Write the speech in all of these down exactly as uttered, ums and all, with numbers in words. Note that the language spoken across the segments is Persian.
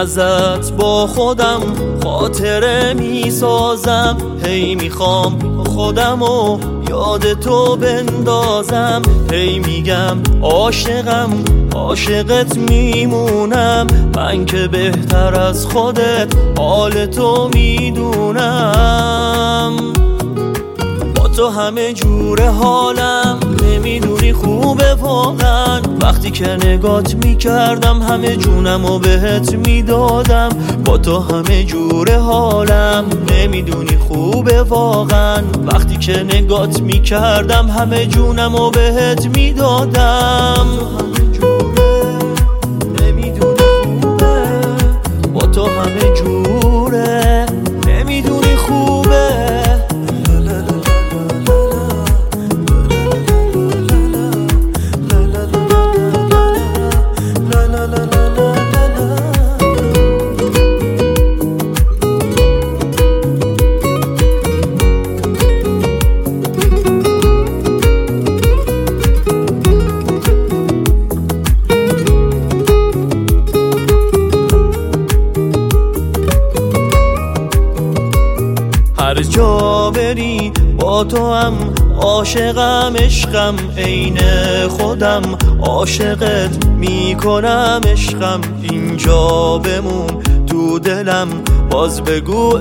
ازت با خودم خاطره می سازم، هی میخوام خودمو یاد تو بندازم، هی میگم عاشقم عاشقت میمونم، من که بهتر از خودت حال تو میدونم. با تو همه جور حالم، نمیدونی خوبه واقعا، وقتی که نگات میکردم همه جونمو بهت میدادم. با تو همه جور حالم، نمیدونی خوبه واقعا، وقتی که نگات میکردم همه جونمو بهت میدادم. نمیدونی خوبه، با تو همه جوره، نمیدونی خوبه. هر جا بری با تو هم عاشقم، عشقم عین خودم، عاشقت میکنم عشقم. اینجا بمون تو دلم، باز بگو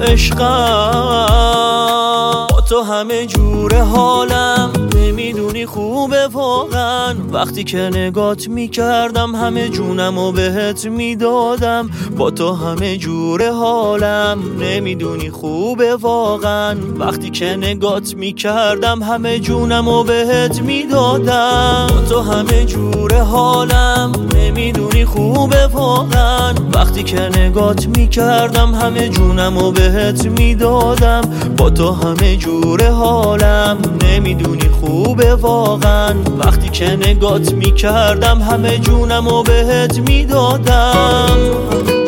عشقم. با تو همه جور حالم، نمیدونی خوبه واقعا، وقتی که نگات میکردم همه جونمو بهت میدادم. با تو همه جور حالم، نمیدونی خوبه واقعا، وقتی که نگات میکردم همه جونمو بهت میدادم. با تو همه جور حالم، نمیدونی خوبه واقعا، وقتی که نگات میکردم همه جونمو بهت میدادم. با تو همه جور حالم، نمیدونی خوبه واقعا، وقتی که نگات میکردم همه جونمو بهت میدادم.